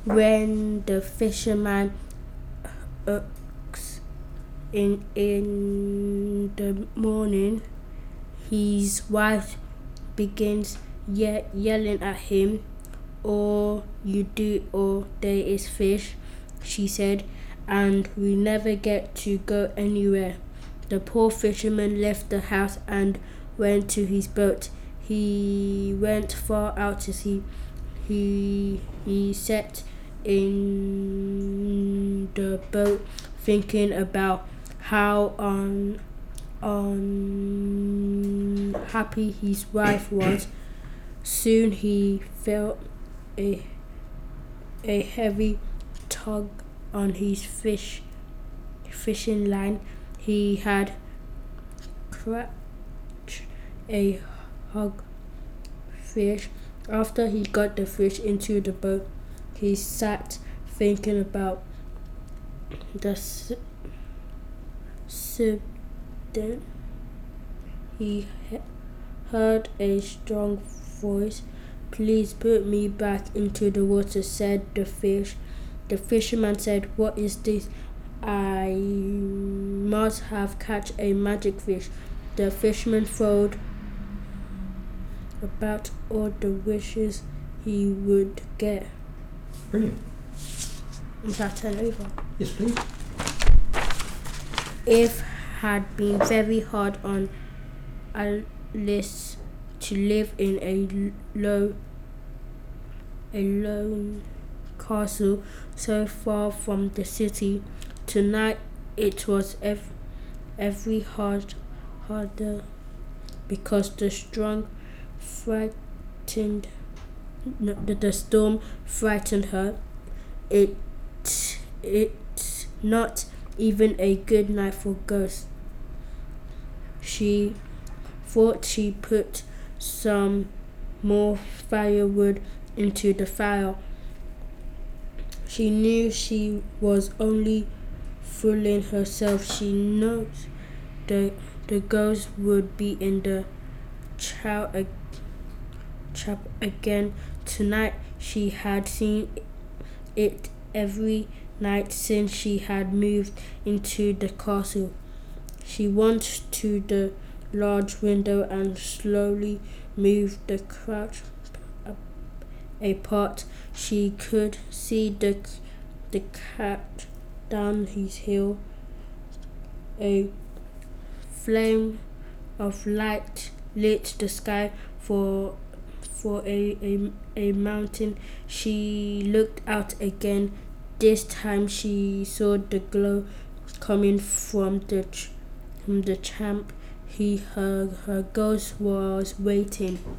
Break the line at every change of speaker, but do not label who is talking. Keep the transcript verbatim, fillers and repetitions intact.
When the fisherman awoke in in the morning, his wife begins ye- yelling at him. All you do all day is fish, she said, and we never get to go anywhere. The poor fisherman left the house and went to his boat. He went far out to sea. He he sat in the boat thinking about how un, unhappy his wife was. Soon he felt a a heavy tug on his fish fishing line. He had caught a hog fish. After he got the fish into the boat, he sat thinking about the sudden he he- heard a strong voice. Please put me back into the water, said the fish. The fisherman said, what is this? I must have catch a magic fish. The fisherman thought about all the wishes he would get.
Brilliant.
Is that turn over?
Yes, please.
It had been very hard on Alice to live in a low, a lone castle so far from the city. Tonight it was ev- every hard harder because the strong frightened no, the, the storm frightened her. It it's not even a good night for ghosts. She thought she put some more firewood into the fire. She knew she was only fooling herself. She knows the the ghost would be in the chow ag- chap again tonight. She had seen it every night since she had moved into the castle. She went to the large window and slowly moved the crouch apart. She could see the the cat down his hill. A flame of light lit the sky for for a, a, a mountain. She looked out again. This time she saw the glow coming from the ch- from the champ. He her her ghost was waiting.